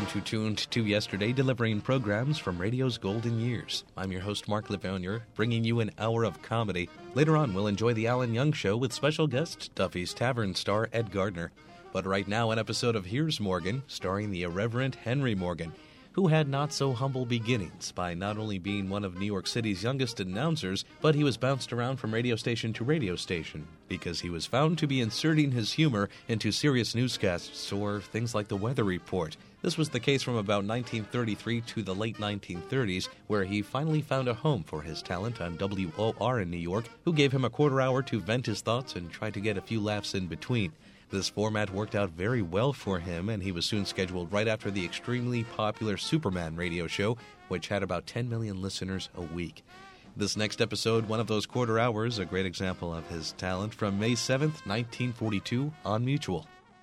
to Tuned to Yesterday, delivering programs from radio's golden years. I'm your host, Mark Lavounier, bringing you an hour of comedy. Later on, we'll enjoy The Alan Young Show with special guest, Duffy's Tavern star Ed Gardner. But right now, an episode of Here's Morgan, starring the irreverent Henry Morgan, who had not-so-humble beginnings by not only being one of New York City's youngest announcers, but he was bounced around from radio station to radio station because he was found to be inserting his humor into serious newscasts or things like the weather report. This was the case from about 1933 to the late 1930s, where he finally found a home for his talent on WOR in New York, who gave him a quarter hour to vent his thoughts and try to get a few laughs in between. This format worked out very well for him, and he was soon scheduled right after the extremely popular Superman radio show, which had about 10 million listeners a week. This next episode, one of those quarter hours, a great example of his talent, from May 7th, 1942, on Mutual.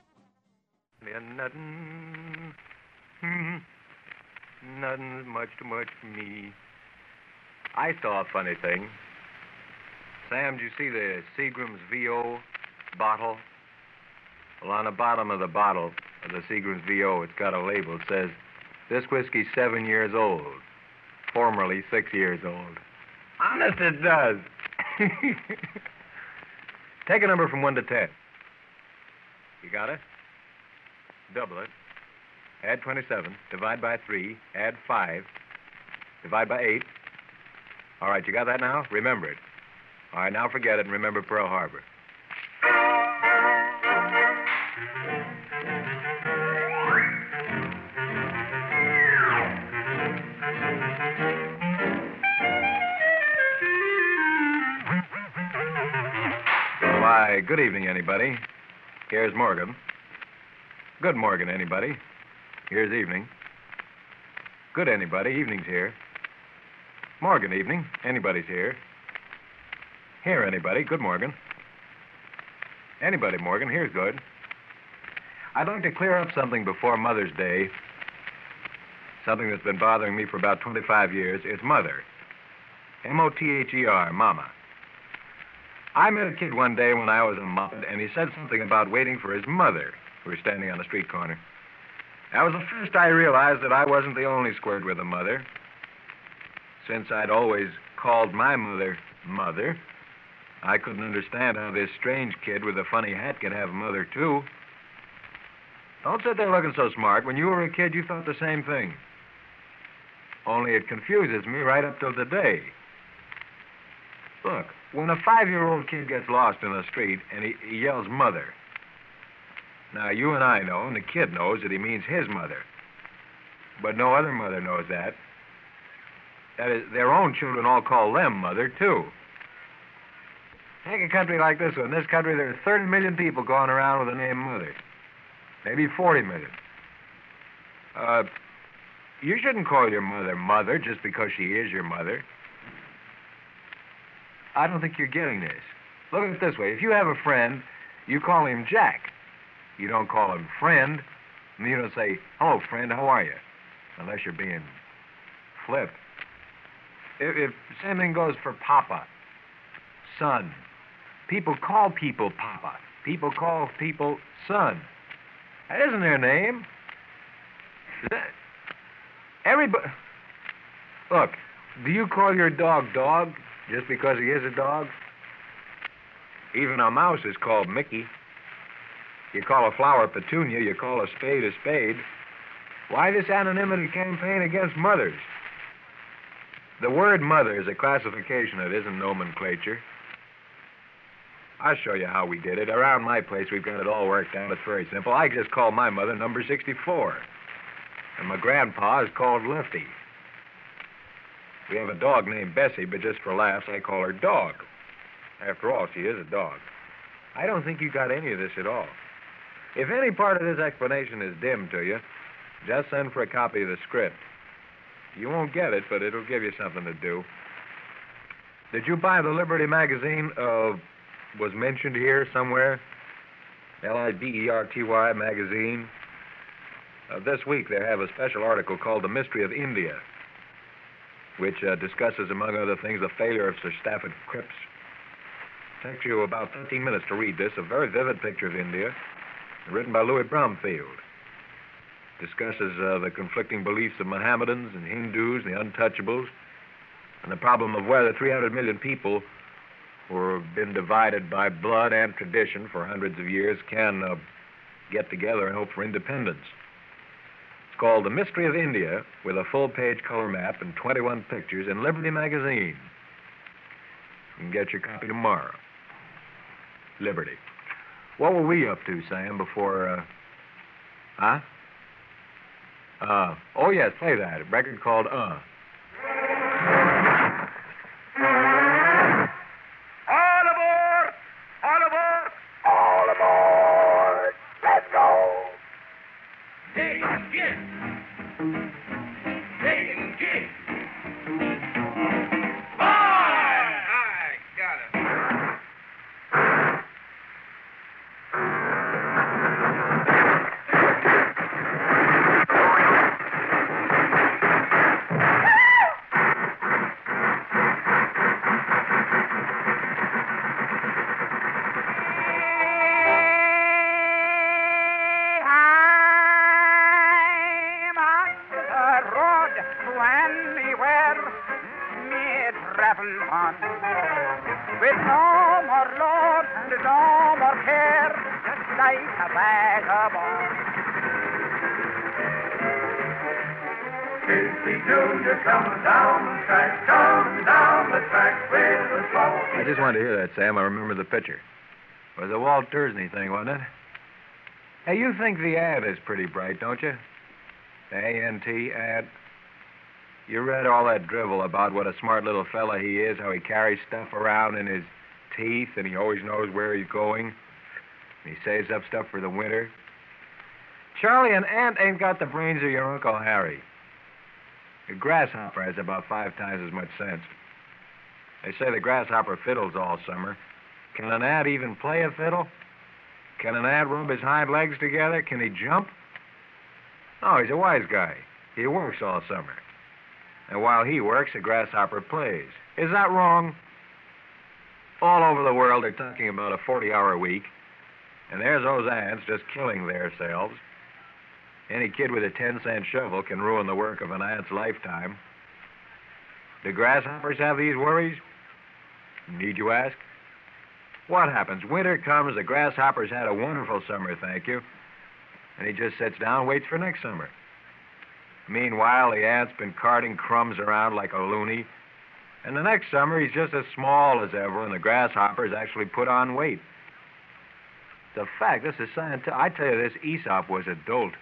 Nothing's much too much for me. I saw a funny thing. Sam, did you see the Seagram's VO bottle? Well, on the bottom of the bottle of the Seagram's VO, it's got a label. It says, "This whiskey's 7 years old, formerly 6 years old." Honest, it does. Take a number from 1 to 10. You got it? Double it. Add 27. Divide by 3. Add 5. Divide by 8. All right, you got that now? Remember it. All right, now forget it and remember Pearl Harbor. Why, good evening, anybody. Here's Morgan. Good Morgan, anybody. Here's evening. Good, anybody. Evening's here. Morgan, evening. Anybody's here. Here, anybody. Good Morgan. Anybody, Morgan. Here's good. I'd like to clear up something before Mother's Day. Something that's been bothering me for about 25 years. It's Mother. M-O-T-H-E-R, Mama. I met a kid one day when I was a mud, and he said something about waiting for his mother. We were standing on the street corner. That was the first I realized that I wasn't the only squirt with a mother. Since I'd always called my mother Mother, I couldn't understand how this strange kid with a funny hat could have a mother, too. Don't sit there looking so smart. When you were a kid, you thought the same thing. Only it confuses me right up till today. Look, when a 5-year-old kid gets lost in the street and he yells Mother, now you and I know, and the kid knows, that he means his mother. But no other mother knows that. That is, their own children all call them Mother, too. Take a country like this one. In this country, there are 30 million people going around with the name Mother. Maybe 40 million. You shouldn't call your mother Mother just because she is your mother. I don't think you're getting this. Look at it this way. If you have a friend, you call him Jack. You don't call him friend. And you don't say, "Hello, friend, how are you?" Unless you're being flip. If same thing goes for Papa, son. People call people Papa. People call people son. That isn't their name. Everybody. Look, do you call your dog Dog just because he is a dog? Even a mouse is called Mickey. You call a flower Petunia, you call a spade. Why this anonymity campaign against mothers? The word mother is a classification. It isn't nomenclature. I'll show you how we did it. Around my place, we've got it all worked out. It's very simple. I just call my mother number 64. And my grandpa is called Lefty. We have a dog named Bessie, but just for laughs, I call her Dog. After all, she is a dog. I don't think you got any of this at all. If any part of this explanation is dim to you, just send for a copy of the script. You won't get it, but it'll give you something to do. Did you buy the Liberty magazine? Was mentioned here somewhere? Liberty magazine. This week they have a special article called The Mystery of India, which discusses, among other things, the failure of Sir Stafford Cripps. Takes you about 13 minutes to read this. A very vivid picture of India, written by Louis Bromfield. Discusses the conflicting beliefs of Mohammedans and Hindus and the untouchables, and the problem of whether 300 million people who have been divided by blood and tradition for hundreds of years can get together and hope for independence. It's called The Mystery of India, with a full-page color map and 21 pictures in Liberty magazine. You can get your copy tomorrow. Liberty. What were we up to, Sam, before, Huh? Oh, yes, play that. A record called, All aboard! All aboard! All aboard! Let's go! Dig and get! Dig and get! I got it. With no more load and no more care, just like a vagabond. Casey Junior coming down the track with a slow. I just wanted to hear that, Sam. I remember the picture. It was a Walt Disney thing, wasn't it? Hey, you think the ad is pretty bright, don't you? The A-N-T ad. You read all that drivel about what a smart little fella he is, how he carries stuff around in his teeth, and he always knows where he's going. And he saves up stuff for the winter. Charlie, an ant ain't got the brains of your Uncle Harry. A grasshopper has about 5 times as much sense. They say the grasshopper fiddles all summer. Can an ant even play a fiddle? Can an ant rub his hind legs together? Can he jump? No, he's a wise guy. He works all summer. And while he works, a grasshopper plays. Is that wrong? All over the world, they're talking about a 40-hour week. And there's those ants just killing themselves. Any kid with a 10-cent shovel can ruin the work of an ant's lifetime. Do grasshoppers have these worries? Need you ask? What happens? Winter comes, the grasshopper's had a wonderful summer, thank you. And he just sits down and waits for next summer. Meanwhile, the ant's been carting crumbs around like a loony. And the next summer, he's just as small as ever, and the grasshopper's actually put on weight. It's a fact. This is scientific. I tell you, this Aesop was a dolt.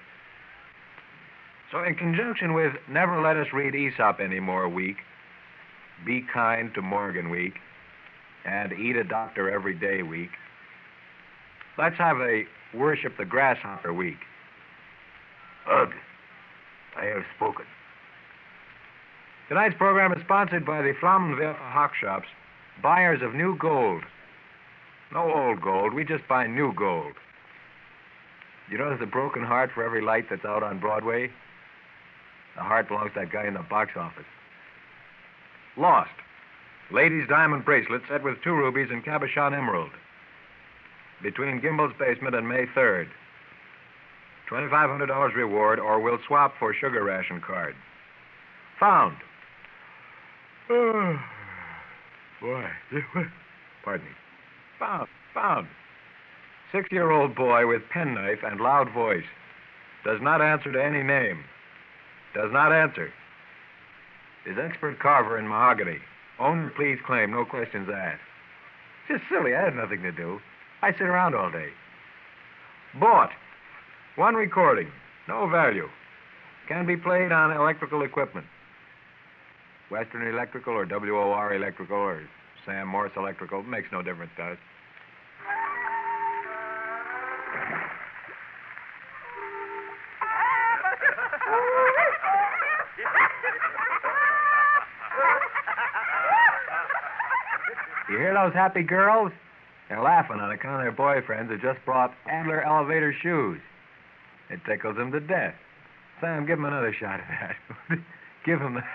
So in conjunction with Never Let Us Read Aesop Anymore week, Be Kind to Morgan week, and Eat a Doctor Every Day week, let's have a Worship the Grasshopper week. Ugh. I have spoken. Tonight's program is sponsored by the Flammenwerfer Hock Shops, buyers of new gold. No old gold, we just buy new gold. You know there's a broken heart for every light that's out on Broadway? The heart belongs to that guy in the box office. Lost. Ladies' diamond bracelet set with 2 rubies and cabochon emerald. Between Gimbel's Basement and May 3rd. $2,500 reward, or we'll swap for sugar ration card. Found. Oh, boy. Pardon me. Found. 6-year-old boy with penknife and loud voice. Does not answer to any name. Does not answer. Is expert carver in mahogany. Owner, please claim. No questions asked. Just silly. I had nothing to do. I sit around all day. Bought. 1 recording. No value. Can be played on electrical equipment. Western Electrical or WOR Electrical or Sam Morse Electrical. Makes no difference to us. You hear those happy girls? They're laughing on account of their boyfriends who just brought Adler elevator shoes. It tickles them to death. Sam, give him another shot of that. Give him the...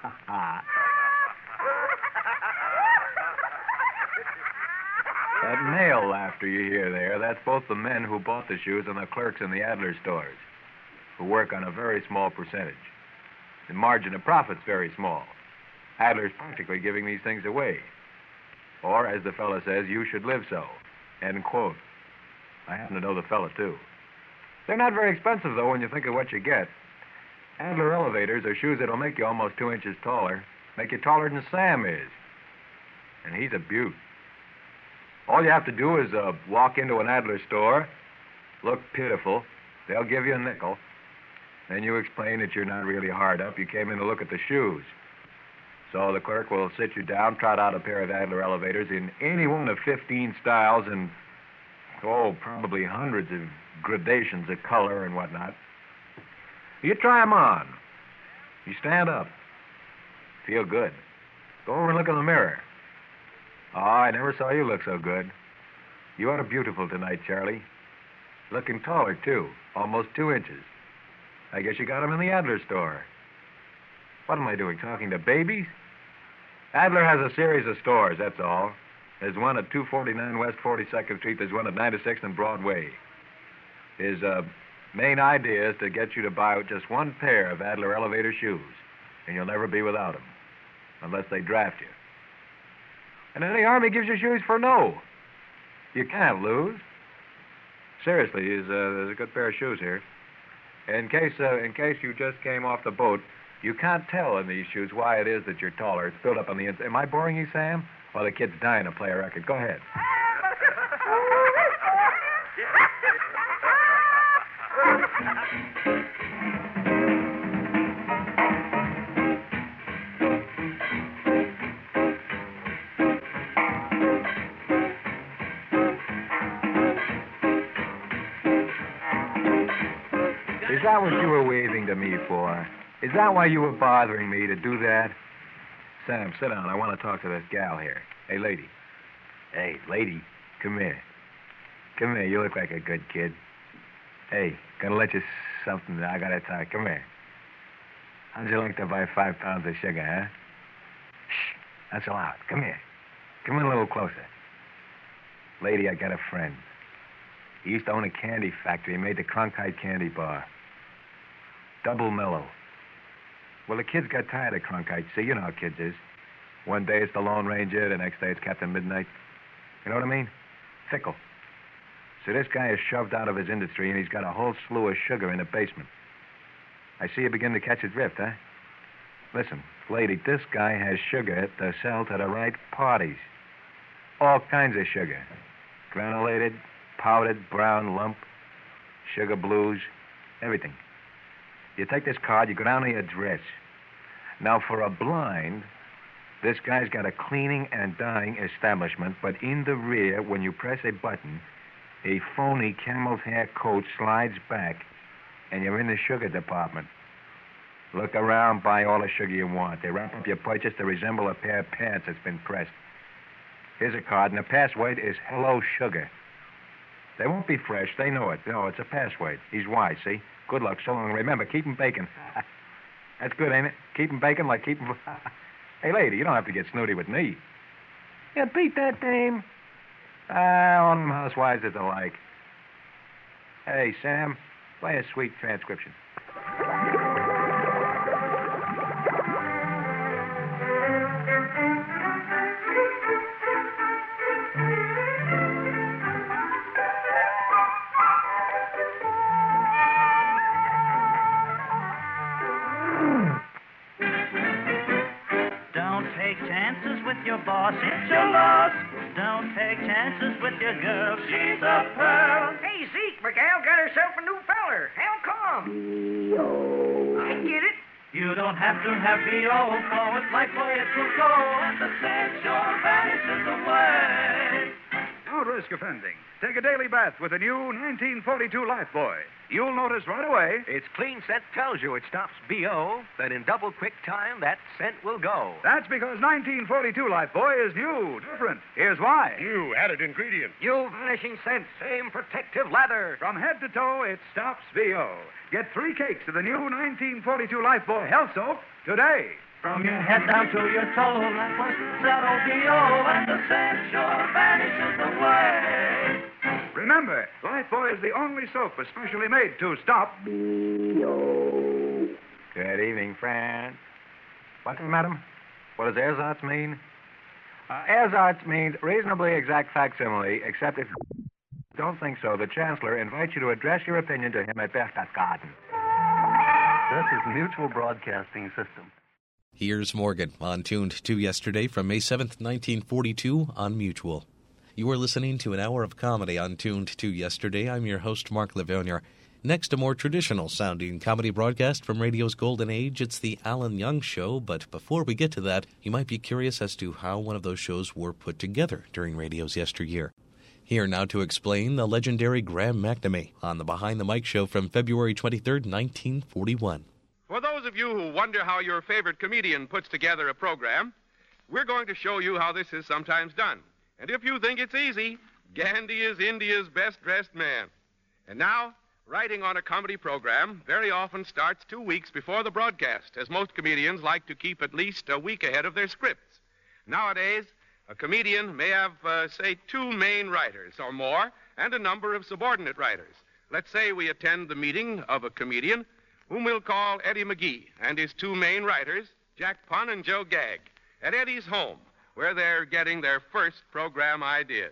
That male laughter you hear there, that's both the men who bought the shoes and the clerks in the Adler stores. who work on a very small percentage. The margin of profit's very small. Adler's practically giving these things away. Or, as the fella says, you should live so. End quote. I happen to know the fella, too. They're not very expensive, though, when you think of what you get. Adler elevators are shoes that'll make you almost 2 inches taller, make you taller than Sam is. And he's a beaut. All you have to do is walk into an Adler store, look pitiful, they'll give you a nickel, then you explain that you're not really hard up, you came in to look at the shoes. So the clerk will sit you down, trot out a pair of Adler elevators in any one of 15 styles and, probably hundreds of gradations of color and whatnot. You try them on. You stand up. Feel good. Go over and look in the mirror. Oh, I never saw you look so good. You are beautiful tonight, Charlie. Looking taller, too. Almost 2 inches. I guess you got them in the Adler store. What am I doing, talking to babies? Adler has a series of stores, that's all. There's one at 249 West 42nd Street. There's one at 96th and Broadway. His main idea is to get you to buy just one pair of Adler elevator shoes, and you'll never be without them, unless they draft you. And then the Army gives you shoes for no. You can't lose. Seriously, there's a good pair of shoes here. In case you just came off the boat, you can't tell in these shoes why it is that you're taller. It's built up on the inside. Am I boring you, Sam? Well, the kid's dying to play a record. Go ahead. Is that what you were waving to me for? Is that why you were bothering me to do that? Sam, sit down. I want to talk to this gal here. Hey, lady. Hey, lady, come here. Come here. You look like a good kid. Hey, gonna let you something that I gotta tell you. Come here. How'd you like to buy 5 pounds of sugar, huh? Shh. That's allowed. Come here. Come in a little closer. Lady, I got a friend. He used to own a candy factory. He made the Cronkite candy bar. Double mellow. Well, the kids got tired of Cronkite. See, you know how kids is. One day it's the Lone Ranger, the next day it's Captain Midnight. You know what I mean? Fickle. So this guy is shoved out of his industry, and he's got a whole slew of sugar in the basement. I see you begin to catch his drift, huh? Listen, lady, this guy has sugar to sell to the right parties. All kinds of sugar. Granulated, powdered, brown, lump, sugar blues, everything. You take this card, you go down to the address. Now, for a blind, this guy's got a cleaning and dyeing establishment, but in the rear, when you press a button, a phony camel's hair coat slides back, and you're in the sugar department. Look around, buy all the sugar you want. They wrap up your purchase to resemble a pair of pants that's been pressed. Here's a card, and the password is Hello Sugar. They won't be fresh. They know it. No, it's a password. He's wise, see? Good luck. So long. Remember, keep 'em baking. That's good, ain't it? Keep 'em baking like keep 'em... Hey, lady, you don't have to get snooty with me. Yeah, beat that dame. All them housewives is alike. Hey, Sam, play a sweet transcription. Your boss, it's your loss. Don't take chances with your girl, she's a pearl. Hey, Zeke, McGall got herself a new feller. How come? B.O. I get it. You don't have to have B.O. for it, like boy it will go, and the sensor vanishes away. Don't risk offending. Take a daily bath with the new 1942 Lifebuoy. You'll notice right away. Its clean scent tells you it stops B.O., that in double quick time, that scent will go. That's because 1942 Lifebuoy is new, different. Here's why. New added ingredient. New vanishing scent. Same protective lather. From head to toe, it stops B.O. Get 3 cakes of the new 1942 Lifebuoy Health Soap today. From your head down to your toe, that was settle B.O., and the scent sure vanishes away. Remember, Lifebuoy is the only soap especially made to stop. Good evening, friend. What, madam? What does ersatz mean? Ersatz means reasonably exact facsimile, except if you don't think so, the Chancellor invites you to address your opinion to him at Berchtesgaden. This is Mutual Broadcasting System. Here's Morgan on Tuned to Yesterday from May 7th, 1942 on Mutual. You are listening to an hour of comedy on Tuned to Yesterday. I'm your host, Mark Livonier. Next, a more traditional-sounding comedy broadcast from radio's golden age. It's the Alan Young Show, but before we get to that, you might be curious as to how one of those shows were put together during radio's yesteryear. Here now to explain, the legendary Graham McNamee on the Behind the Mic show from February 23rd, 1941. For those of you who wonder how your favorite comedian puts together a program, we're going to show you how this is sometimes done. And if you think it's easy, Gandhi is India's best-dressed man. And now, writing on a comedy program very often starts 2 weeks before the broadcast, as most comedians like to keep at least a week ahead of their scripts. Nowadays, a comedian may have, say, 2 main writers or more and a number of subordinate writers. Let's say we attend the meeting of a comedian whom we'll call Eddie McGee and his 2 main writers, Jack Pun and Joe Gagg, at Eddie's home, where they're getting their first program ideas.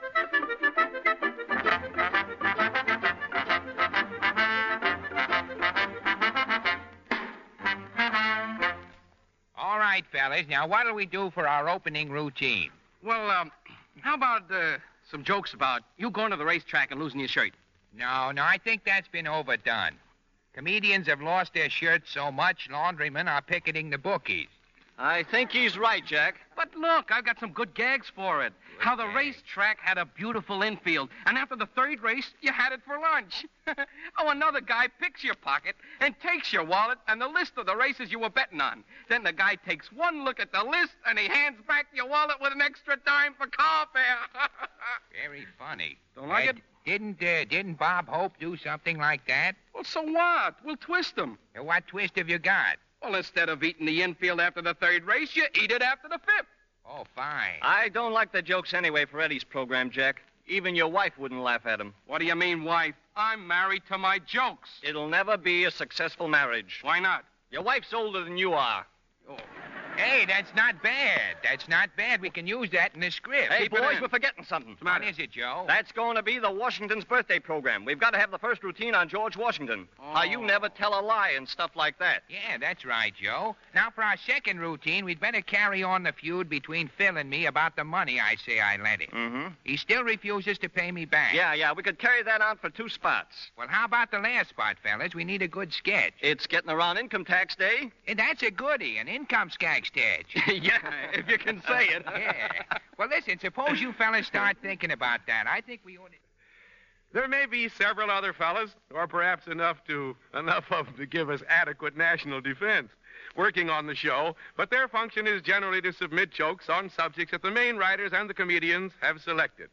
All right, fellas. Now, what'll we do for our opening routine? Well, how about some jokes about you going to the racetrack and losing your shirt? No, I think that's been overdone. Comedians have lost their shirts so much, laundrymen are picketing the bookies. I think he's right, Jack. But look, I've got some good gags for it. How the racetrack had a beautiful infield, and after the 3rd race, you had it for lunch. Oh, another guy picks your pocket and takes your wallet and the list of the races you were betting on. Then the guy takes one look at the list, and he hands back your wallet with an extra dime for car fare. Very funny. Don't like it? Didn't Bob Hope do something like that? Well, so what? We'll twist him. What twist have you got? Well, instead of eating the infield after the 3rd race, you eat it after the 5th. Oh, fine. I don't like the jokes anyway for Eddie's program, Jack. Even your wife wouldn't laugh at him. What do you mean, wife? I'm married to my jokes. It'll never be a successful marriage. Why not? Your wife's older than you are. Oh. Hey, that's not bad. That's not bad. We can use that in the script. Hey, boys, we're forgetting something. What is it, Joe? That's going to be the Washington's birthday program. We've got to have the first routine on George Washington. How you never tell a lie and stuff like that. Yeah, that's right, Joe. Now, for our second routine, we'd better carry on the feud between Phil and me about the money I say I lent him. Mm-hmm. He still refuses to pay me back. Yeah, we could carry that on for 2 spots. Well, how about the last spot, fellas? We need a good sketch. It's getting around income tax day. And that's a goodie, an income sketch. Yeah, if you can say it. Yeah. Well, listen, suppose you fellas start thinking about that. I think we ought to... There may be several other fellas, or perhaps enough of them to give us adequate national defense, working on the show, but their function is generally to submit jokes on subjects that the main writers and the comedians have selected.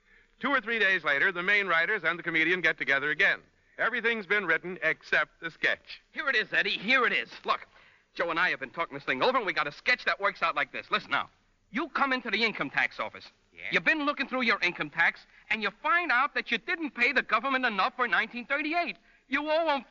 2 or 3 days later, the main writers and the comedian get together again. Everything's been written except the sketch. Here it is, Eddie. Here it is. Look, Joe and I have been talking this thing over, and we got a sketch that works out like this. Listen now. You come into the income tax office. Yeah? You've been looking through your income tax, and you find out that you didn't pay the government enough for 1938. You owe them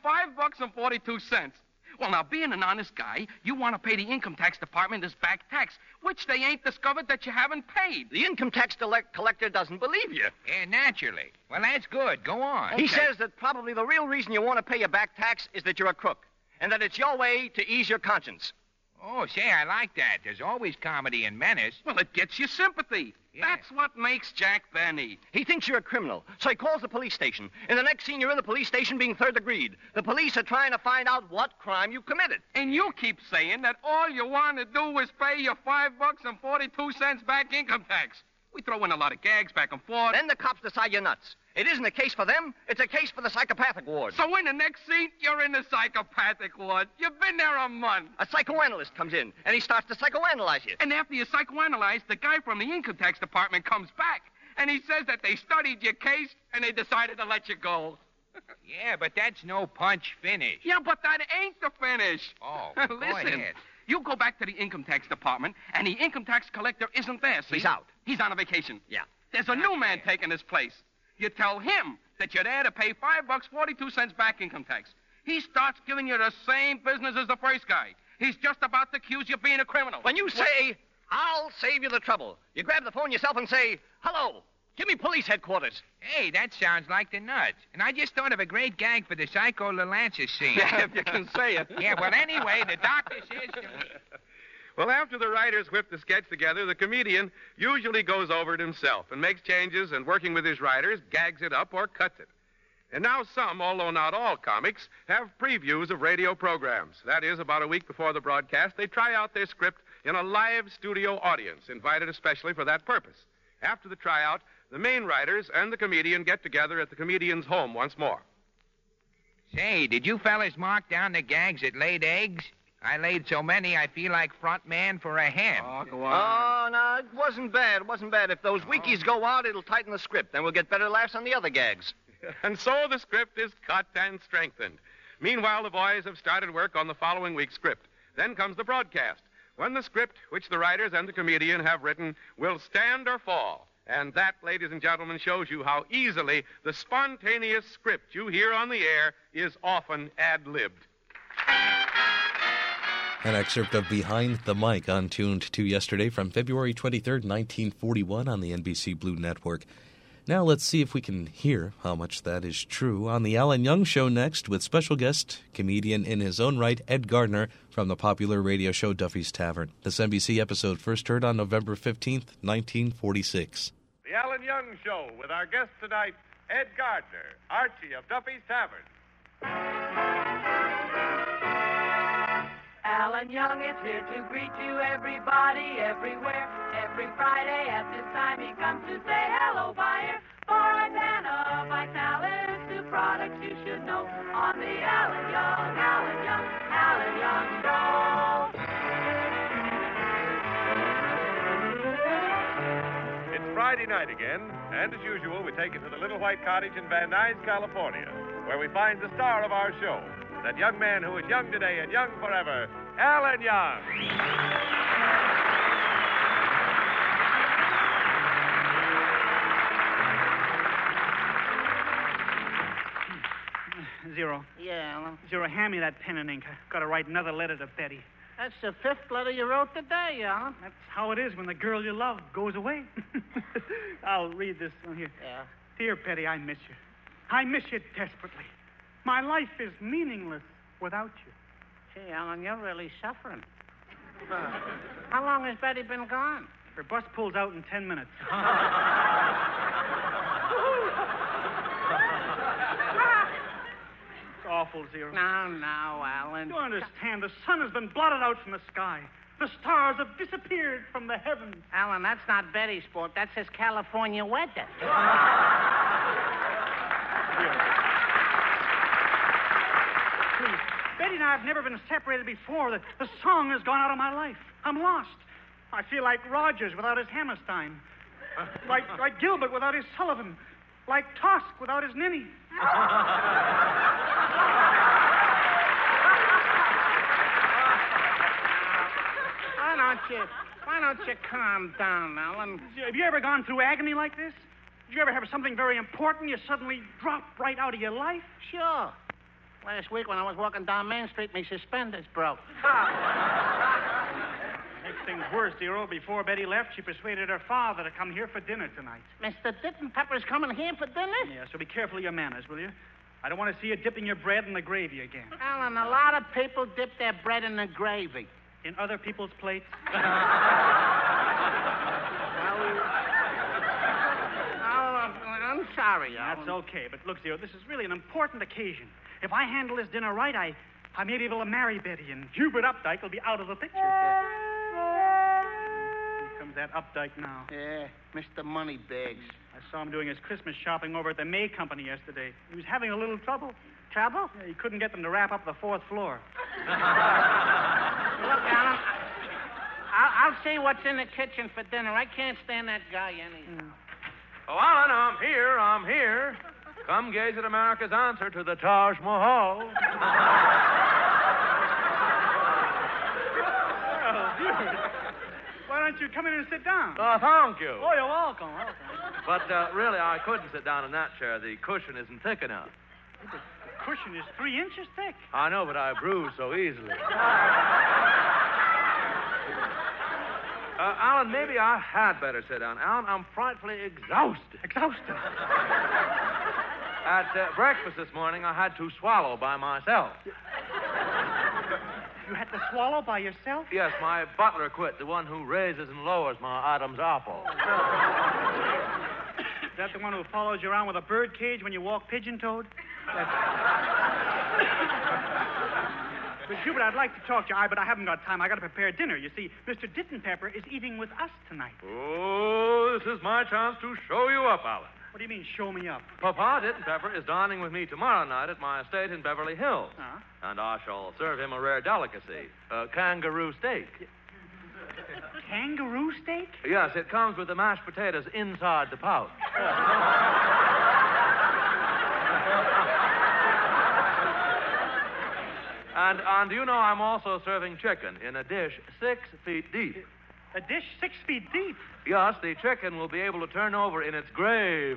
$5.42. Well, now, being an honest guy, you want to pay the income tax department this back tax, which they ain't discovered that you haven't paid. The income tax collector doesn't believe you. Yeah, naturally. Well, that's good. Go on. He says that probably the real reason you want to pay your back tax is that you're a crook, and that it's your way to ease your conscience. Oh, say, I like that. There's always comedy in menace. Well, it gets you sympathy. Yeah. That's what makes Jack Benny. He thinks you're a criminal, so he calls the police station. In the next scene, you're in the police station being third degreed. The police are trying to find out what crime you committed. And you keep saying that all you want to do is pay your $5.42 back income tax. We throw in a lot of gags back and forth. Then the cops decide you're nuts. It isn't a case for them. It's a case for the psychopathic ward. So in the next scene, you're in the psychopathic ward. You've been there a month. A psychoanalyst comes in, and he starts to psychoanalyze you. And after you psychoanalyze, the guy from the income tax department comes back, and he says that they studied your case, and they decided to let you go. Yeah, but that's no punch finish. Yeah, but that ain't the finish. Oh, Listen, go ahead. You go back to the income tax department, and the income tax collector isn't there, see? He's out. He's on a vacation. Yeah. There's a new man taking his place. You tell him that you're there to pay $5.42 back income tax. He starts giving you the same business as the first guy. He's just about to accuse you of being a criminal. When you say, I'll save you the trouble, you grab the phone yourself and say, hello, give me police headquarters. Hey, that sounds like the nuts. And I just thought of a great gag for the Psycho LaLancer scene. Yeah, if you can say it. Yeah, well, anyway, the doctor says to me... Well, after the writers whip the sketch together, the comedian usually goes over it himself and makes changes and, working with his writers, gags it up or cuts it. And now some, although not all comics, have previews of radio programs. That is, about a week before the broadcast, they try out their script in a live studio audience, invited especially for that purpose. After the tryout, the main writers and the comedian get together at the comedian's home once more. Say, did you fellas mark down the gags that laid eggs? I laid so many, I feel like front man for a hen. Oh, go on. Oh, no, it wasn't bad. It wasn't bad. If those weekies go out, it'll tighten the script. Then we'll get better laughs on the other gags. And so the script is cut and strengthened. Meanwhile, the boys have started work on the following week's script. Then comes the broadcast, when the script, which the writers and the comedian have written, will stand or fall. And that, ladies and gentlemen, shows you how easily the spontaneous script you hear on the air is often ad-libbed. An excerpt of Behind the Mic on Tuned to yesterday from February 23rd, 1941 on the NBC Blue Network. Now let's see if we can hear how much that is true on the Alan Young Show next with special guest, comedian in his own right, Ed Gardner, from the popular radio show Duffy's Tavern. This NBC episode first heard on November 15th, 1946. The Alan Young Show with our guest tonight, Ed Gardner, Archie of Duffy's Tavern. Alan Young is here to greet you, everybody, everywhere. Every Friday at this time he comes to say hello, buyer. For Idana, Vitalis, new products you should know on the Alan Young Show. It's Friday night again, and as usual, we take you to the Little White Cottage in Van Nuys, California, where we find the star of our show, that young man who is young today and young forever, Alan Young. Zero. Yeah, Alan. Zero, hand me that pen and ink. I've got to write another letter to Betty. That's the fifth letter you wrote today, Alan. That's how it is when the girl you love goes away. I'll read this one here. Yeah. Dear Betty, I miss you. I miss you desperately. My life is meaningless without you. Gee, Alan, you're really suffering. How long has Betty been gone? Her bus pulls out in 10 minutes. It's awful, Zero. Now, Alan. You understand, the sun has been blotted out from the sky. The stars have disappeared from the heavens. Alan, that's not Betty's fault. That's his California weather. Please. Betty and I have never been separated before. The song has gone out of my life. I'm lost. I feel like Rogers without his Hammerstein. Like Gilbert without his Sullivan. Like Tosk without his Ninny. Why don't you calm down, Alan? Have you ever gone through agony like this? Did you ever have something very important you suddenly drop right out of your life? Sure. Last week when I was walking down Main Street, my suspenders broke. Makes things worse, Zero. Before Betty left, she persuaded her father to come here for dinner tonight. Mr. Ditton Pepper's coming here for dinner? Yeah, so be careful of your manners, will you? I don't want to see you dipping your bread in the gravy again. Alan, a lot of people dip their bread in the gravy. In other people's plates? I'm sorry, Alan. That's okay, but look, Zero, this is really an important occasion. If I handle this dinner right, I may be able to marry Betty, and Hubert Updike will be out of the picture. Here comes that Updike now. Yeah, Mr. Moneybags. I saw him doing his Christmas shopping over at the May Company yesterday. He was having a little trouble. Trouble? Yeah, he couldn't get them to wrap up the 4th floor. Look, Alan, I'll see what's in the kitchen for dinner. I can't stand that guy anyhow. Oh, Alan, I'm here. Come gaze at America's answer to the Taj Mahal. Well, Hubert, why don't you come in and sit down? Thank you. Oh, you're welcome. But really, I couldn't sit down in that chair. The cushion isn't thick enough. The cushion is 3 inches thick. I know, but I bruise so easily. Alan, maybe I had better sit down. Alan, I'm frightfully exhausted. Exhausted? At breakfast this morning, I had to swallow by myself. You had to swallow by yourself? Yes, my butler quit, the one who raises and lowers my Adam's apple. Is that the one who follows you around with a bird cage when you walk pigeon-toed? But, Hubert, I'd like to talk to you, but I haven't got time. I got to prepare dinner. You see, Mr. Dittenpepper is eating with us tonight. Oh, this is my chance to show you up, Alan. What do you mean, show me up? Papa Dittenpepper is dining with me tomorrow night at my estate in Beverly Hills. Huh? And I shall serve him a rare delicacy, kangaroo steak. Kangaroo steak? Yes, it comes with the mashed potatoes inside the pouch. And do you know I'm also serving chicken in a dish 6 feet deep. A dish 6 feet deep? Yes, the chicken will be able to turn over in its gravy.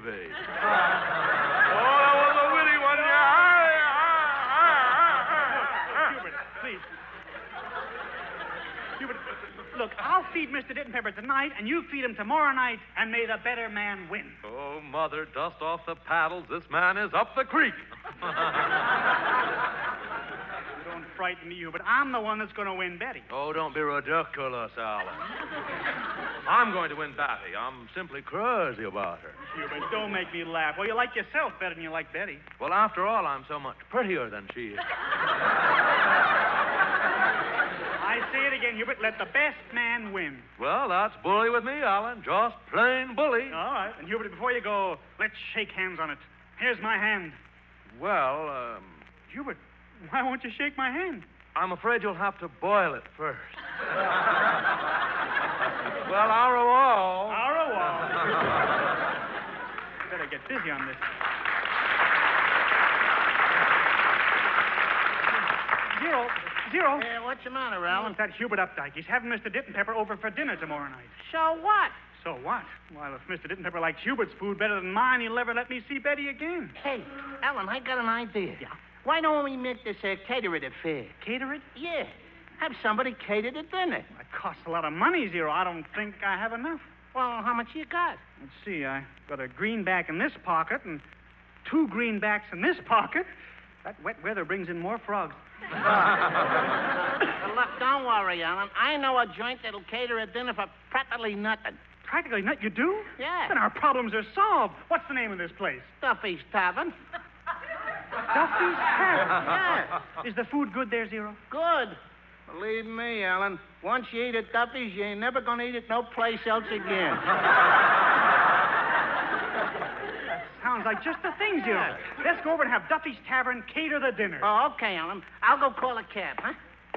That was a witty one. Hubert, please. Hubert, look, I'll feed Mr. Dittenpepper tonight, and you feed him tomorrow night, and may the better man win. Oh, Mother, dust off the paddles. This man is up the creek. Don't frighten me, Hubert. I'm the one that's going to win Betty. Oh, don't be ridiculous, Alan. I'm going to win Betty. I'm simply crazy about her. Hubert, don't make me laugh. Well, you like yourself better than you like Betty. Well, after all, I'm so much prettier than she is. I say it again, Hubert. Let the best man win. Well, that's bully with me, Alan. Just plain bully. All right. And, Hubert, before you go, let's shake hands on it. Here's my hand. Well, Hubert, why won't you shake my hand? I'm afraid you'll have to boil it first. Well, au revoir. Au revoir. Better get busy on this. Zero. What's the matter, Alan? It's that Hubert Updike. He's having Mr. Dittenpepper over for dinner tomorrow night. So what? So what? Well, if Mr. Dittenpepper likes Hubert's food better than mine, he'll never let me see Betty again. Hey, Alan, I got an idea. Yeah? Why don't we make this a catered affair? Cater it? Yeah. Have somebody cater the dinner. It costs a lot of money, Zero. I don't think I have enough. Well, how much you got? Let's see. I got a greenback in this pocket and 2 greenbacks in this pocket. That wet weather brings in more frogs. Well, look, don't worry, Alan. I know a joint that'll cater a dinner for practically nothing. Practically nothing? You do? Yeah. Then our problems are solved. What's the name of this place? Duffy's Tavern. Duffy's Tavern? Yeah. Is the food good there, Zero? Good. Believe me, Alan, once you eat at Duffy's, you ain't never going to eat it no place else again. Sounds like just the thing, Zero. Yeah. Let's go over and have Duffy's Tavern cater the dinner. Oh, okay, Alan. I'll go call a cab, huh?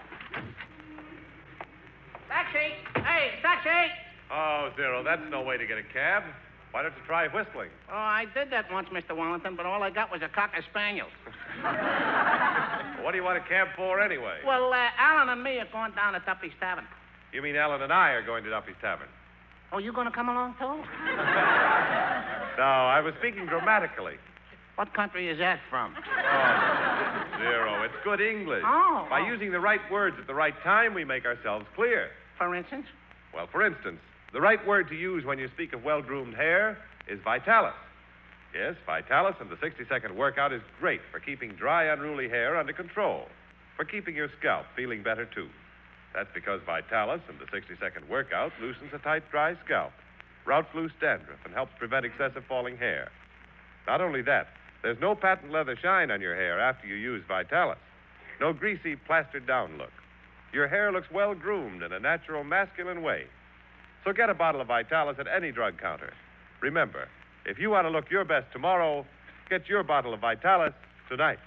Taxi! Hey, taxi! Oh, Zero, that's no way to get a cab. Why don't you try whistling? Oh, I did that once, Mr. Wellington, but all I got was a cocker spaniel. What do you want a cab for anyway? Well, Alan and me are going down to Duffy's Tavern. You mean Alan and I are going to Duffy's Tavern? Oh, you going to come along, too? No, I was speaking dramatically. What country is that from? Oh, Zero, it's good English. Oh. By using the right words at the right time, we make ourselves clear. For instance? Well, for instance, the right word to use when you speak of well-groomed hair is Vitalis. Yes, Vitalis and the 60-second workout is great for keeping dry, unruly hair under control, for keeping your scalp feeling better, too. That's because Vitalis and the 60-second workout loosens a tight, dry scalp, routes loose dandruff, and helps prevent excessive falling hair. Not only that, there's no patent leather shine on your hair after you use Vitalis. No greasy, plastered-down look. Your hair looks well-groomed in a natural, masculine way. So get a bottle of Vitalis at any drug counter. Remember, if you want to look your best tomorrow, get your bottle of Vitalis tonight.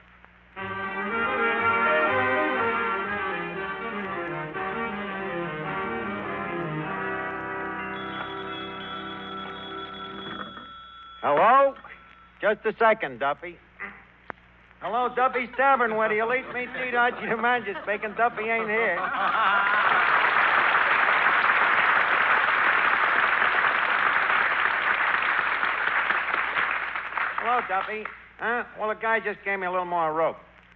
Hello? Just a second, Duffy. Hello, Duffy's Tavern. Where do you leave me? T-Dodge, your man just speaking. Duffy ain't here. Hello, Duffy. Huh? Well, the guy just gave me a little more rope.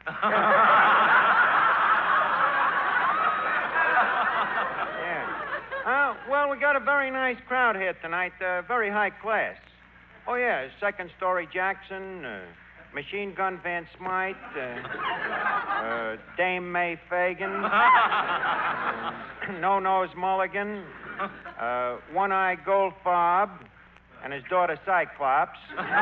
Well, we got a very nice crowd here tonight. Very high class. Oh, yeah, Second Story Jackson, Machine Gun Van Smythe, Dame May Fagan, No-Nose Mulligan, One-Eye Goldfarb, and his daughter Cyclops.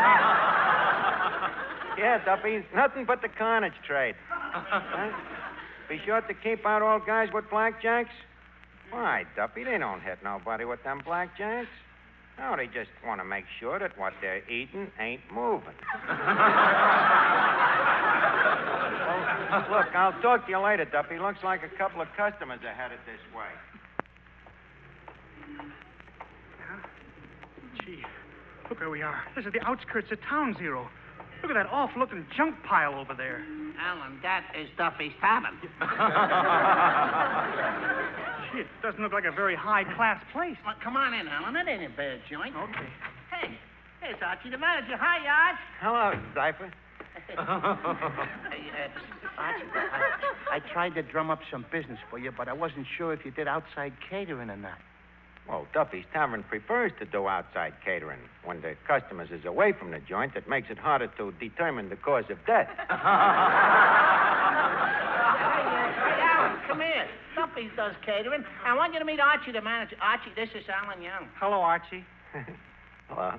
Yeah, Duffy, nothing but the carnage trade. Huh? Be sure to keep out all guys with blackjacks. Why, Duffy, they don't hit nobody with them blackjacks. No, they just want to make sure that what they're eating ain't moving. Well, look, I'll talk to you later, Duffy. Looks like a couple of customers are headed this way. Gee, look where we are. This is the outskirts of Town Zero. Look at that off-looking junk pile over there. Alan, that is Duffy's Tavern. Gee, it doesn't look like a very high-class place. Well, come on in, Alan. It ain't a bad joint. Okay. Hey, there's Archie, the manager. Hi, Arch. Hello, Diaper. Archie, I tried to drum up some business for you, but I wasn't sure if you did outside catering or not. Well, Duffy's Tavern prefers to do outside catering. When the customers is away from the joint, it makes it harder to determine the cause of death. Hey, Alan, come here. Duffy's does catering. I want you to meet Archie, the manager. Archie, this is Alan Young. Hello, Archie. Hello.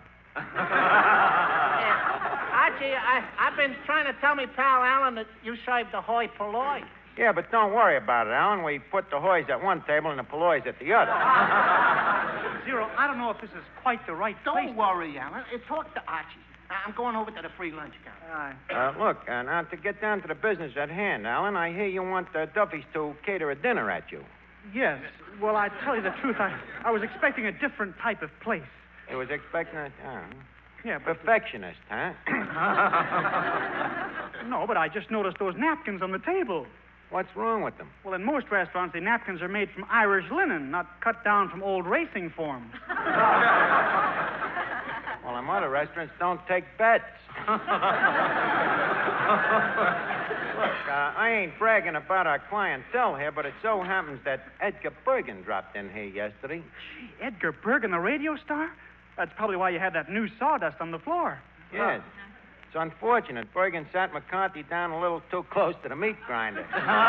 Archie, I've been trying to tell me pal Alan that you serve the hoi polloi. Yeah, but don't worry about it, Alan. We put the hoys at one table and the pollois at the other. Zero, I don't know if this is quite the right place. Don't worry, Alan. Talk to Archie. I'm going over to the free lunch counter. Look, now to get down to the business at hand, Alan, I hear you want Duffy's to cater a dinner at you. Yes. Well, I tell you the truth, I was expecting a different type of place. You was expecting a... Yeah, but... Perfectionist, huh? No, but I just noticed those napkins on the table. What's wrong with them? Well, in most restaurants, the napkins are made from Irish linen, not cut down from old racing forms. Well, in other restaurants don't take bets. Look, I ain't bragging about our clientele here, but it so happens that Edgar Bergen dropped in here yesterday. Gee, Edgar Bergen, the radio star? That's probably why you had that new sawdust on the floor. Yes. It's unfortunate. Bergen sat McCarthy down a little too close to the meat grinder.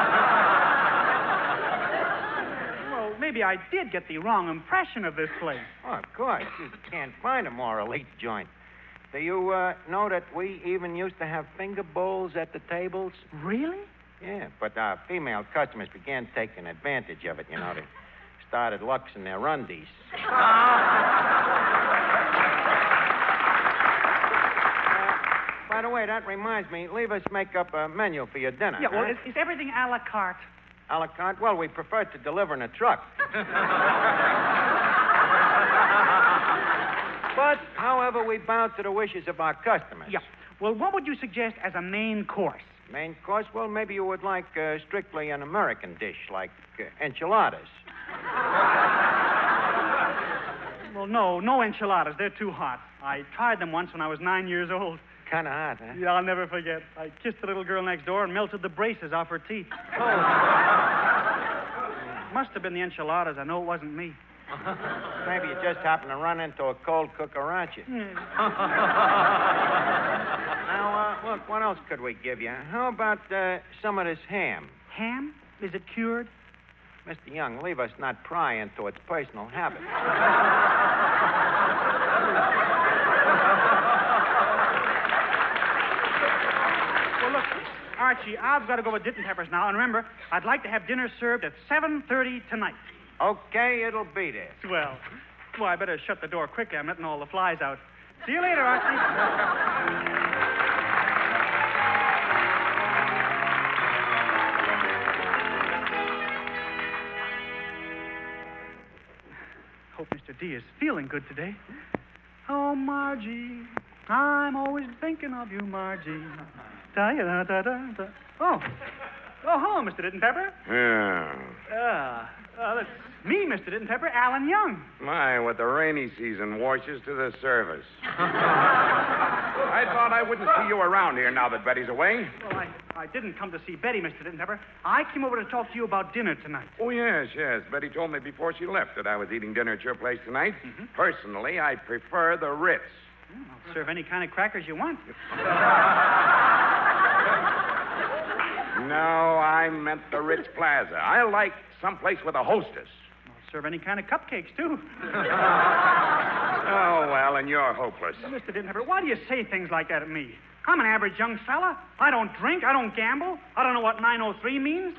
Well, maybe I did get the wrong impression of this place. Oh, of course. You can't find a more elite joint. Do you know that we even used to have finger bowls at the tables? Really? Yeah, but our female customers began taking advantage of it, you know. They started luxing their undies. By the way, that reminds me, leave us make up a menu for your dinner. Yeah, well, is everything a la carte? A la carte? Well, we prefer to deliver in a truck. But, however, we bow to the wishes of our customers. Yeah. Well, what would you suggest as a main course? Main course? Well, maybe you would like strictly an American dish, like enchiladas. Well, no enchiladas. They're too hot. I tried them once when I was 9 years old. Kind of hot, huh? Yeah, I'll never forget. I kissed the little girl next door and melted the braces off her teeth. Oh. Must have been the enchiladas. I know it wasn't me. Maybe you just happened to run into a cold cucaracha. Now, look, what else could we give you? How about some of this ham? Ham? Is it cured? Mr. Young, leave us not pry into its personal habits. Well, look, Archie, I've got to go with Ditton Peppers now. And remember, I'd like to have dinner served at 7:30 tonight. Okay, it'll be there. Well, I better shut the door quick. I'm letting all the flies out. See you later, Archie. Hope Mr. D is feeling good today. Oh, Margie, I'm always thinking of you, Margie. Da-da-da-da-da. Oh, Oh, hello, Mr. Dittenpepper. Yeah. That's me, Mr. Dittenpepper, Alan Young. My, what the rainy season washes to the surface. I thought I wouldn't see you around here now that Betty's away. Well, I didn't come to see Betty, Mr. Dittenpepper. I came over to talk to you about dinner tonight. Oh, yes. Betty told me before she left that I was eating dinner at your place tonight. Personally, I prefer the Ritz. I'll serve any kind of crackers you want. No, I meant the Ritz Plaza. I like someplace with a hostess. I'll serve any kind of cupcakes, too. Oh, well, and you're hopeless. Mr. Dittenpepper, why do you say things like that at me? I'm an average young fella. I don't drink. I don't gamble. I don't know what 903 means.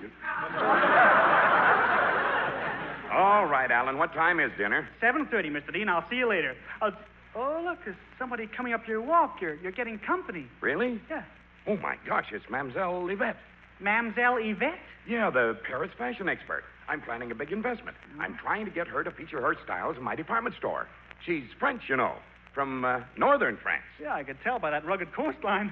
All right, Alan. What time is dinner? 7:30, Mr. Dean. I'll see you later. Oh, look, there's somebody coming up your walk. You're getting company. Really? Yeah. Oh, my gosh, it's Mademoiselle Yvette. Mademoiselle Yvette? Yeah, the Paris fashion expert. I'm planning a big investment. I'm trying to get her to feature her styles in my department store. She's French, you know, from northern France. Yeah, I could tell by that rugged coastline.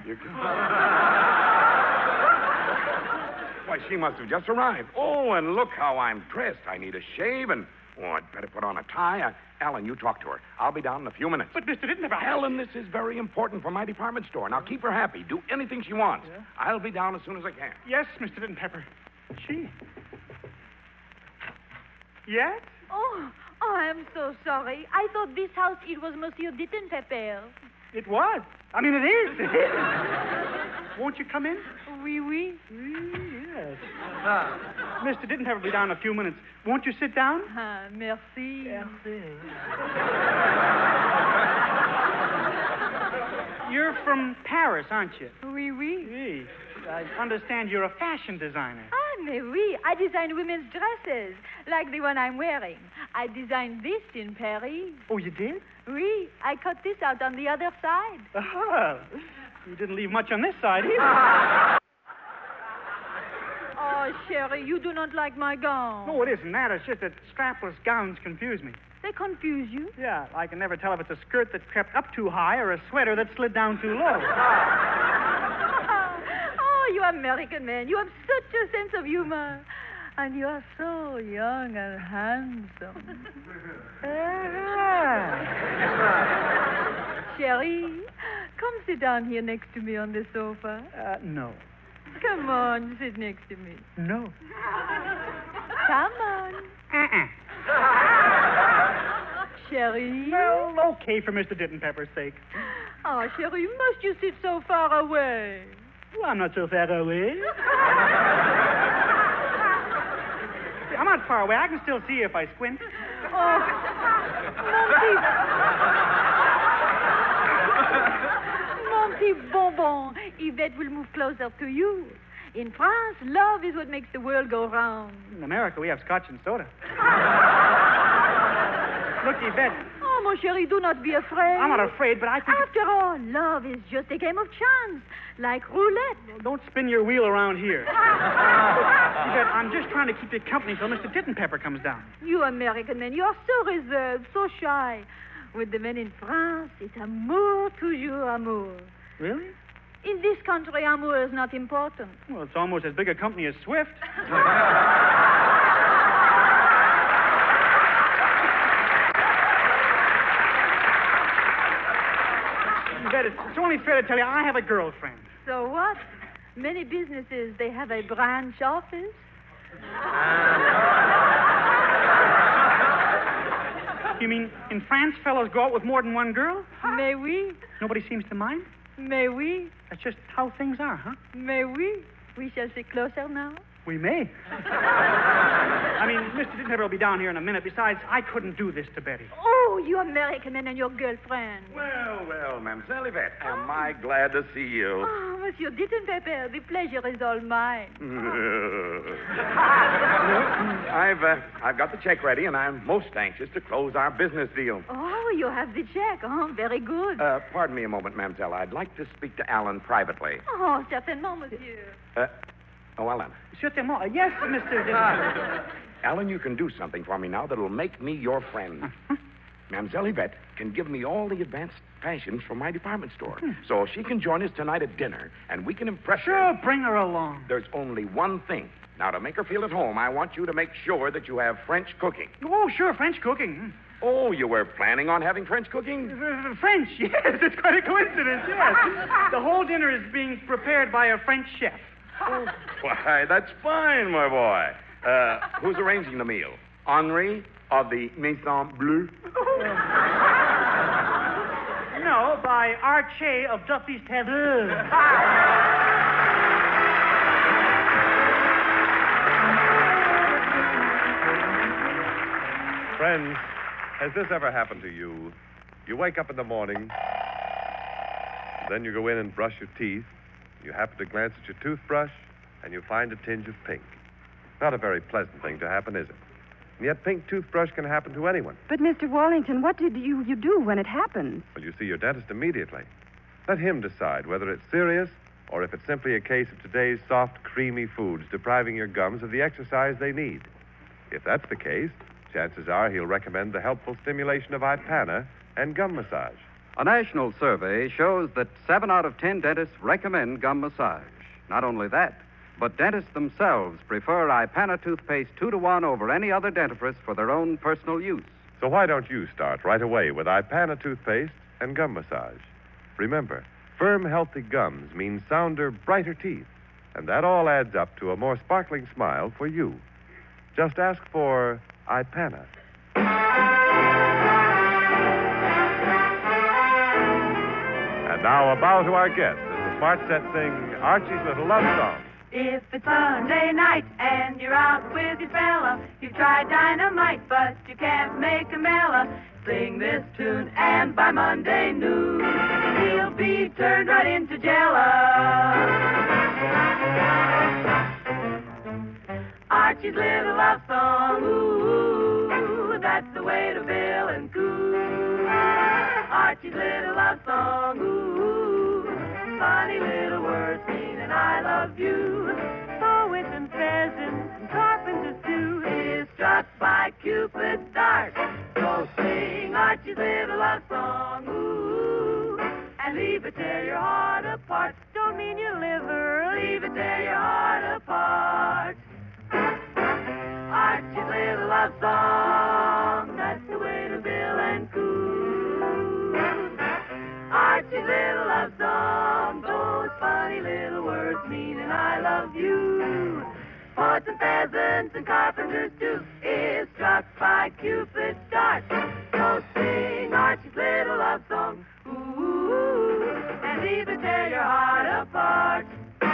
Why, she must have just arrived. Oh, and look how I'm dressed. I need a shave and, I'd better put on a tie. Alan, you talk to her. I'll be down in a few minutes. But, Mr. Dittenpepper... Alan, this is very important for my department store. Now, keep her happy. Do anything she wants. Yeah? I'll be down as soon as I can. Yes, Mr. Dittenpepper. She... Yes? Oh, I am so sorry. I thought this house, it was Monsieur Dittenpepper. It was. I mean, it is. It is. Won't you come in? Oui, oui. Yes. Mr. Dittenpepper will be down in a few minutes. Won't you sit down? Merci. Merci. You're from Paris, aren't you? Oui, oui. Oui. I understand you're a fashion designer. Mais oui. I design women's dresses, like the one I'm wearing. I designed this in Paris. Oh, you did? Oui. I cut this out on the other side. Oh, you didn't leave much on this side either. Oh, Sherry, you do not like my gown. No, it isn't that. It's just that strapless gowns confuse me. They confuse you? Yeah, I can never tell if it's a skirt that crept up too high or a sweater that slid down too low. Oh, you American man. You have such a sense of humor. And you are so young and handsome. Sherry, come sit down here next to me on the sofa. No. Come on, sit next to me. No. Come on. Sherry? Well, okay for Mr. Dittenpepper's sake. Oh, Sherry, must you sit so far away? Well, I'm not so far away. I'm not far away. I can still see you if I squint. Oh, mon petit bonbon. Yvette will move closer to you. In France, love is what makes the world go round. In America, we have scotch and soda. Look, Yvette. Oh, mon chéri, do not be afraid. I'm not afraid, but I think... After all, love is just a game of chance, like roulette. Well, don't spin your wheel around here. Yvette, I'm just trying to keep you company till Mr. Dittenpepper comes down. You American men, you are so reserved, so shy. With the men in France, it's amour, toujours amour. Really? In this country, amour is not important. Well, it's almost as big a company as Swift. Yvette, it's only fair to tell you I have a girlfriend. So what? Many businesses, they have a branch office. You mean in France fellows go out with more than one girl? Mais oui. Nobody seems to mind? Mais oui. That's just how things are, huh? Mais oui. We shall sit closer now. We may. I mean, Mr. Dittenpepper will be down here in a minute. Besides, I couldn't do this to Betty. Oh, you American man and your girlfriend. Well, Mademoiselle Yvette, am I glad to see you. Oh, Monsieur Dittenpepper, the pleasure is all mine. I've got the check ready, and I'm most anxious to close our business deal. Oh, you have the check. Oh, very good. Pardon me a moment, Mademoiselle. I'd like to speak to Alan privately. Oh, certainement, monsieur. Alan. Certainement. Yes, Mr. Dittenpepper. Alan, you can do something for me now that'll make me your friend. Mamselle Yvette can give me all the advanced fashions from my department store. So she can join us tonight at dinner, and we can impress her. Sure, bring her along. There's only one thing. Now, to make her feel at home, I want you to make sure that you have French cooking. Oh, sure, French cooking. Oh, you were planning on having French cooking? French, yes. It's quite a coincidence, yes. The whole dinner is being prepared by a French chef. Oh, why, that's fine, my boy. Who's arranging the meal? Henri of the Maison Bleue? No, by Arche of Duffy's Tavern. Friends, has this ever happened to you? You wake up in the morning, then you go in and brush your teeth. You happen to glance at your toothbrush, and you find a tinge of pink. Not a very pleasant thing to happen, is it? And yet pink toothbrush can happen to anyone. But, Mr. Wallington, what did you do when it happens? Well, you see your dentist immediately. Let him decide whether it's serious or if it's simply a case of today's soft, creamy foods depriving your gums of the exercise they need. If that's the case, chances are he'll recommend the helpful stimulation of Ipana and gum massage. A national survey shows that 7 out of 10 dentists recommend gum massage. Not only that, but dentists themselves prefer Ipana toothpaste 2-to-1 over any other dentifrice for their own personal use. So why don't you start right away with Ipana toothpaste and gum massage? Remember, firm, healthy gums mean sounder, brighter teeth, and that all adds up to a more sparkling smile for you. Just ask for Ipana. And now a bow to our guest as the Smart Set sing Archie's Little Love Song. If it's Sunday night and you're out with your fella, you've tried dynamite, but you can't make a mela. Sing this tune, and by Monday noon, he'll be turned right into Jell-O. Archie's Little Love Song, ooh, that's the way to bill and coo. Archie's Little Love Song, ooh, funny little words meaning I love you. Poets and pheasants and carpenters too is struck by Cupid's dart. So sing Archie's Little Love Song, ooh, and leave it tear your heart apart. Don't mean your liver, leave it tear your heart apart. Archie's Little Love Song, that's the way to bill and coo. Archie's Little Love Song, those funny little words meaning I love you. Poets and pheasants and carpenters too is struck by Cupid's dart. So sing Archie's Little Love Song, ooh, and leave it tear your heart apart.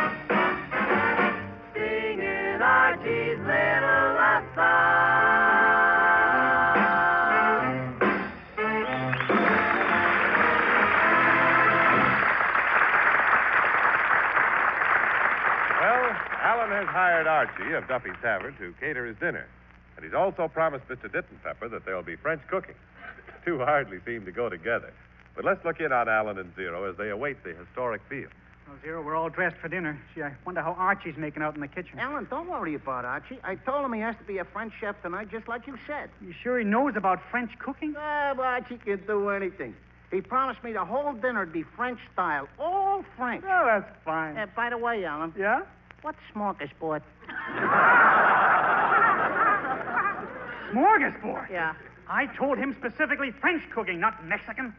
Singing Archie's Little Love Song. Well, Alan has hired Archie of Duffy's Tavern to cater his dinner. And he's also promised Mr. Dittenpepper that there'll be French cooking. The two hardly seem to go together. But let's look in on Alan and Zero as they await the historic field. Well, Zero, we're all dressed for dinner. Gee, I wonder how Archie's making out in the kitchen. Alan, don't worry about Archie. I told him he has to be a French chef tonight, just like you said. You sure he knows about French cooking? Well, Archie can do anything. He promised me the whole dinner would be French style, all French. Oh, that's fine. By the way, Alan. Yeah? What's smorgasbord? Smorgasbord? Yeah. I told him specifically French cooking, not Mexican.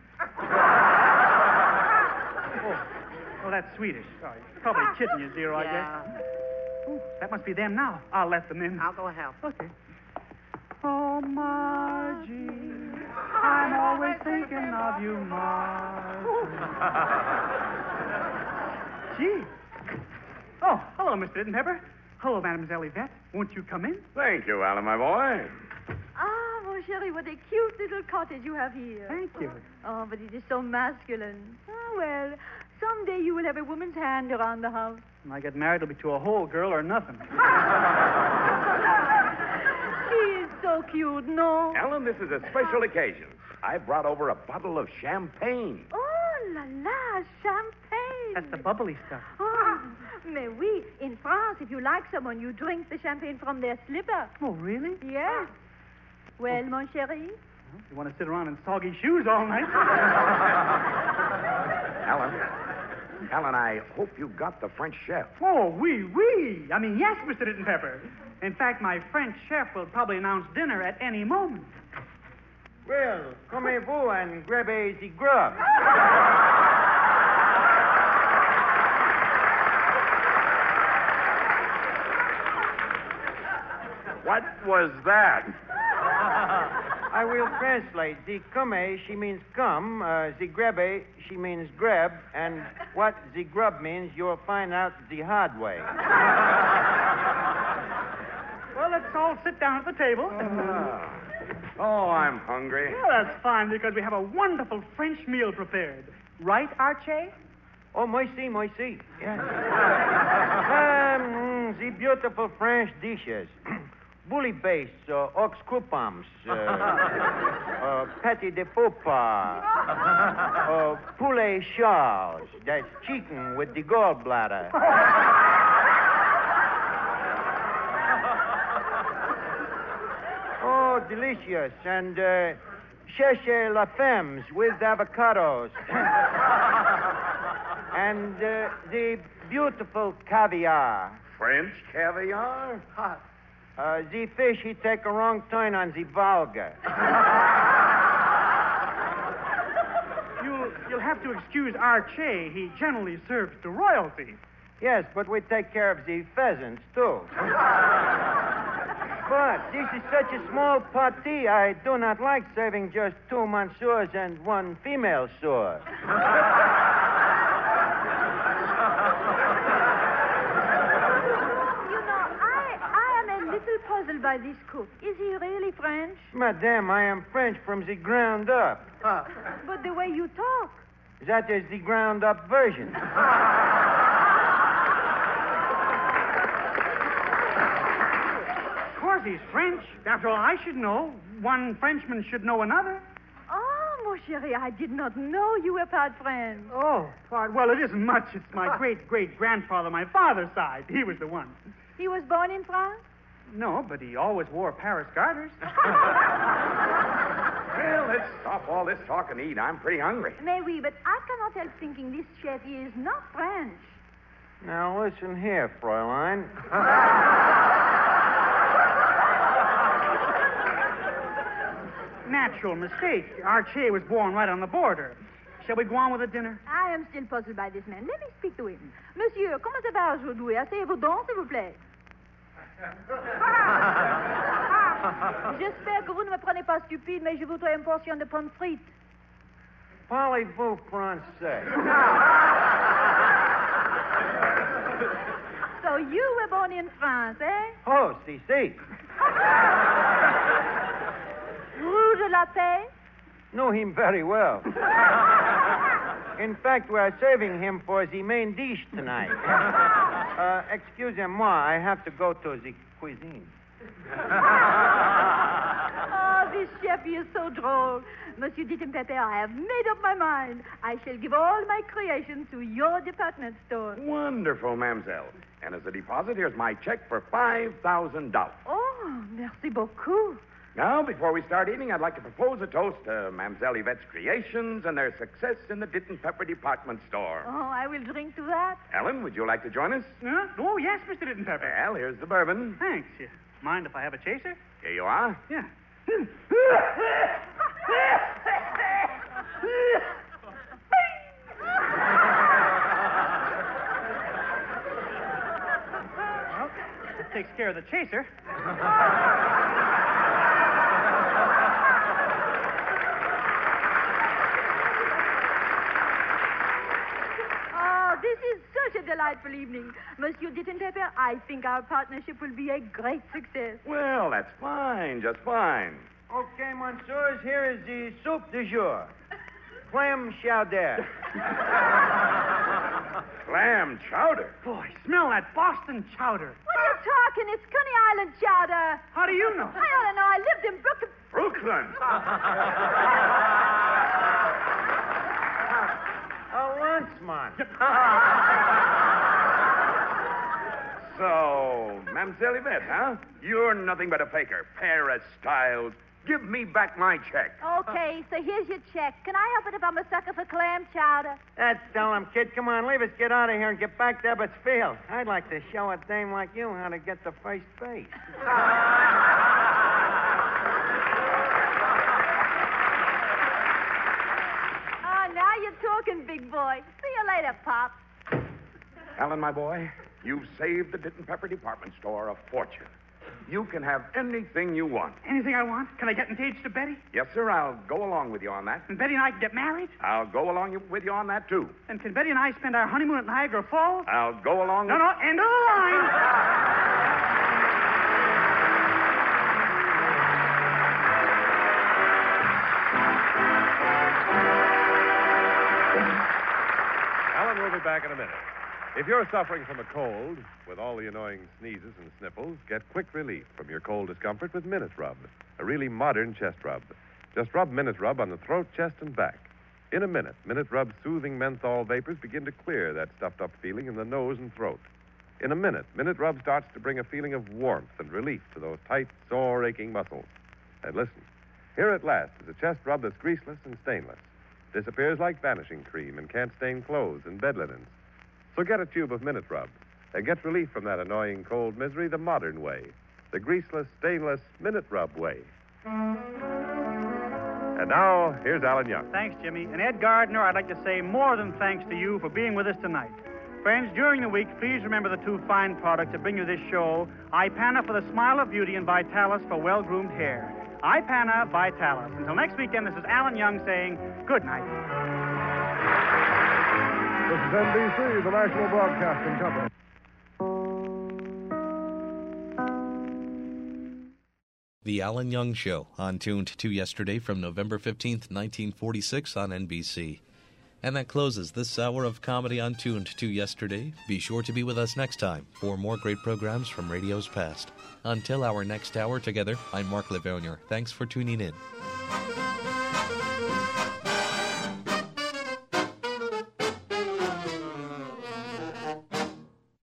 Oh, that's Swedish. Sorry. Probably kidding you, Zero, I guess. Ooh, that must be them now. I'll let them in. I'll go help. Okay. Oh, Margie, I'm always thinking of you, Margie. Gee. Oh, hello, Mr. Dittenpepper. Hello, Mademoiselle Yvette. Won't you come in? Thank you, Alan, my boy. Ah, mon chéri, what a cute little cottage you have here. Thank you. Oh, but it is so masculine. Oh, well, someday you will have a woman's hand around the house. When I get married, it'll be to a whole girl or nothing. She is so cute, no? Alan, this is a special occasion. I brought over a bottle of champagne. Oh, la la, champagne. That's the bubbly stuff. Oh, mais oui. In France, if you like someone, you drink the champagne from their slipper. Oh, really? Yes. Well, mon chéri? You want to sit around in soggy shoes all night? Alan, I hope you got the French chef. Oh, oui. I mean, yes, Mr. Ditton Pepper. In fact, my French chef will probably announce dinner at any moment. Well, commez-vous and grab the grub. What was that? I will translate. The come, she means come. The grabbe, she means grab. And what the grub means, you'll find out the hard way. Well, let's all sit down at the table. Oh, I'm hungry. Well, that's fine, because we have a wonderful French meal prepared. Right, Archie? Oh, merci. Yes. The beautiful French dishes. Bouillabaisse, ox croupons, pâté de popa, poulet charge, that's chicken with the gallbladder. Oh, delicious. And cherchez la femmes with avocados. And the beautiful caviar. French caviar? The fish, he take a wrong turn on the Volga. You'll have to excuse Archie. He generally serves to royalty. Yes, but we take care of the pheasants, too. But this is such a small party, I do not like serving just 2 monsieurs and 1 female soeur. Puzzled by this cook. Is he really French? Madame, I am French from the ground up. But the way you talk. That is the ground up version. Of course he's French. After all, I should know. One Frenchman should know another. Oh, mon chéri, I did not know you were part French. Oh, well, it isn't much. It's my great-great-grandfather, my father's side. He was the one. He was born in France? No, but he always wore Paris garters. Well, let's stop all this talk and eat. I'm pretty hungry. Mais oui, but I cannot help thinking this chef is not French. Now, listen here, Fräulein. Natural mistake. Archie was born right on the border. Shall we go on with the dinner? I am still puzzled by this man. Let me speak to him. Monsieur, comment ça va aujourd'hui? Asseyez-vous donc, s'il vous plaît. J'espère que vous ne me prenez pas stupide, mais je voudrais une portion de pommes frites. Parlez-vous français? So you were born in France, eh? Oh, si. Rue de la Paix? Know him very well. In fact, we are serving him for the main dish tonight. Excusez-moi, I have to go to the cuisine. Oh, this chef is so droll. Monsieur Ditton Pepper, I have made up my mind. I shall give all my creations to your department store. Wonderful, mademoiselle. And as a deposit, here's my check for $5,000. Oh, merci beaucoup. Now, before we start eating, I'd like to propose a toast to Mademoiselle Yvette's creations and their success in the Ditton Pepper department store. Oh, I will drink to that. Ellen, would you like to join us? Huh? Oh, yes, Mr. Ditton Pepper. Well, here's the bourbon. Thanks. You mind if I have a chaser? Here you are. Yeah. Well, that takes care of the chaser. This is such a delightful evening. Monsieur Ditton Pepper, I think our partnership will be a great success. Well, that's fine, just fine. Okay, monsieurs, here is the soup du jour. Clam chowder. Clam chowder? Boy, smell that Boston chowder. What are you talking? It's Coney Island chowder. How do you know? I ought to know. I lived in Brooklyn. Brooklyn? Lunchman. So, Mademoiselle Yvette, huh? You're nothing but a faker. Paris-styled Give me back my check. Okay, so here's your check. Can I help it if I'm a sucker for clam chowder? That's telling him, kid. Come on, leave us get out of here and get back to Ebbets Field. I'd like to show a dame like you how to get to first base. Oh, now you're talking, big boy. See you later, Pop. Alan, my boy, you've saved the Ditton Pepper department store a fortune. You can have anything you want. Anything I want? Can I get engaged to Betty? Yes, sir. I'll go along with you on that. And Betty and I can get married? I'll go along with you on that, too. And can Betty and I spend our honeymoon at Niagara Falls? I'll go along No, with... no, end of the line. Alan will be back in a minute. If you're suffering from a cold, with all the annoying sneezes and sniffles, get quick relief from your cold discomfort with Minute Rub, a really modern chest rub. Just rub Minute Rub on the throat, chest, and back. In a minute, Minute Rub's soothing menthol vapors begin to clear that stuffed-up feeling in the nose and throat. In a minute, Minute Rub starts to bring a feeling of warmth and relief to those tight, sore, aching muscles. And listen, here at last is a chest rub that's greaseless and stainless. Disappears like vanishing cream and can't stain clothes and bed linens. So get a tube of Minute Rub and get relief from that annoying cold misery the modern way, the greaseless, stainless Minute Rub way. And now, here's Alan Young. Thanks, Jimmy. And Ed Gardner, I'd like to say more than thanks to you for being with us tonight. Friends, during the week, please remember the two fine products that bring you this show, Ipana for the smile of beauty and Vitalis for well-groomed hair. Ipana, Vitalis. Until next weekend, this is Alan Young saying good night. This is NBC, the National Broadcasting Company. The Alan Young Show, on Tuned to Yesterday from November 15th, 1946 on NBC. And that closes this hour of comedy on Tuned to Yesterday. Be sure to be with us next time for more great programs from radio's past. Until our next hour together, I'm Mark Livonier. Thanks for tuning in.